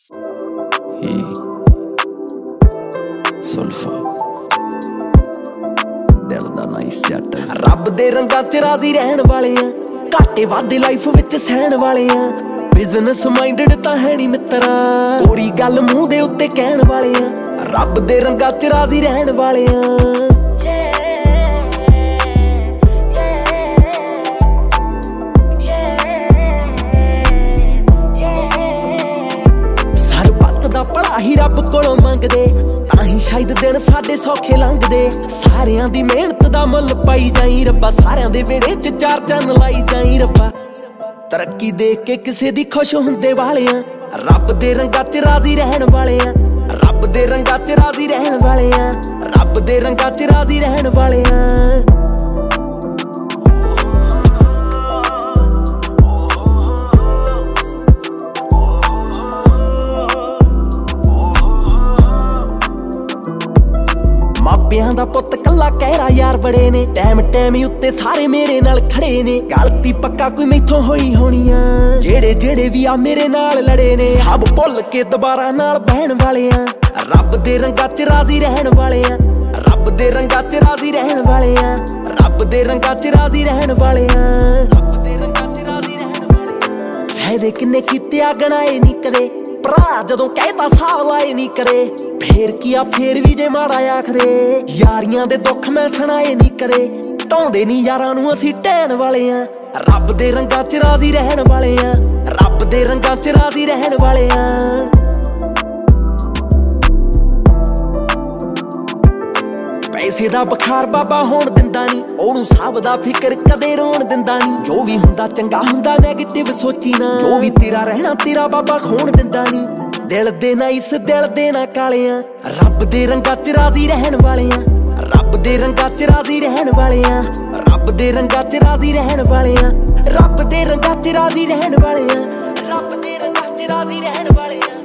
रब दे रंगां च राजी रहन वाले आ, घाटे वादे लाइफ विच सहन वाले आ। बिजनेस माइंडेड तां है नी मित्रा, पूरी गल मूंह दे उत्ते कहण वाले आ। रब दे रंगां च राजी रहन वाले आ। भला ही रब कोलों मंगदे, ताही शायद दिन साडे सौखे लंघदे। सारियां दी मेहनत दा मुल पाई जाई रब्बा, सारियां दे वेड़े च चार चन्न लाई जाई रब्बा। तरक्की देख के किसे दी खुश हुंदे वाले आ, रब दे रंगां च राजी रहन वाले आ। रब दे रंगां च राजी रहन वाले आ, रब दे रंगां च राजी रहन वाले आ। मापियां दा पुत्त कल्ला कहरा यार बड़े ने, टैम टैम उत्ते सारे मेरे नाल खड़े ने। गलती पक्का कोई मैथों होई होनी आ, जेड़े जेड़े भी आ मेरे नाल लड़े ने। सब भुल के दोबारा नाल बहन वाले आ, रब दे रंगां च राजी रहन वाले आ। रब दे रंगां च राजी रहन वाले आ, रब दे रंगां च राजी रहन वाले आ। रब दे रंगां च राजी रहन वाले आ। फायदे किन्ने कीते आ गणाए नी कदे, भरा जदों कहता साह लाए नी करे। फेर किया फेर भी जे माड़ा आखदे, यारियां दे दुख मैं सुनाए नी करे। ढाउंदे नी यारां नूं असीं ढैन वाले आ, रब दे रंगां च राजी रहन वाले आ। रब दे रंगां च राजी रहन वाले आ। पैसे दा बखार बाबा होण दिंदा नी, ओनू सब दा फिकर कदे रोण दिंदा नी। जो भी हुंदा चंगा हुंदा नैगेटिव सोची ना, जो भी तेरा रहना तेरा बाबा खोण दिंदा नी। दिल दे ना इस दिल दे ना काले आ, रब दे रंगां च राजी रहन वाले आ। रब दे रंगां च राजी रहन वाले आ, रब दे रंगां च राजी रहन वाले आ। रब दे रंगां च राजी रहन वाले आ, रब दे रंगां च राजी रहन वाले आ।